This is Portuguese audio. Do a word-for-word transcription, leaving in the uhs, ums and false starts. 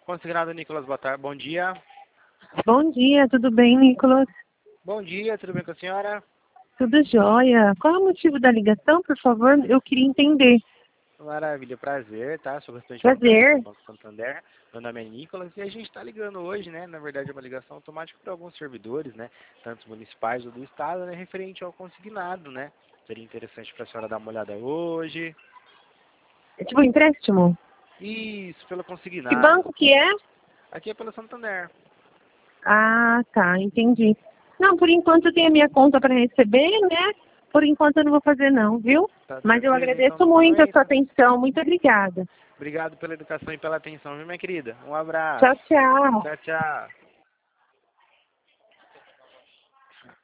Consignado Nicolas, boa tarde. Bom dia. Bom dia, tudo bem, Nicolas? Bom dia, tudo bem com a senhora? Tudo jóia. Qual é o motivo da ligação, por favor? Eu queria entender. Maravilha, prazer, tá? Sou representante Prazer. do Banco Santander. Meu nome é Nicolas e a gente está ligando hoje, né? Na verdade é uma ligação automática para alguns servidores, né? Tanto municipais ou do estado, né? Referente ao consignado, né? Seria interessante para a senhora dar uma olhada hoje. É tipo um empréstimo? Isso, pelo Que consignado. banco que é? Aqui é pelo Santander. Ah, tá, entendi. Não, por enquanto eu tenho a minha conta para receber, né? Por enquanto eu não vou fazer não, viu? Tá Mas eu tranquilo então agradeço no muito a sua momento? atenção. Muito obrigada. Obrigado pela educação e pela atenção, viu, minha querida? Um abraço. Tchau, tchau. Tchau, tchau.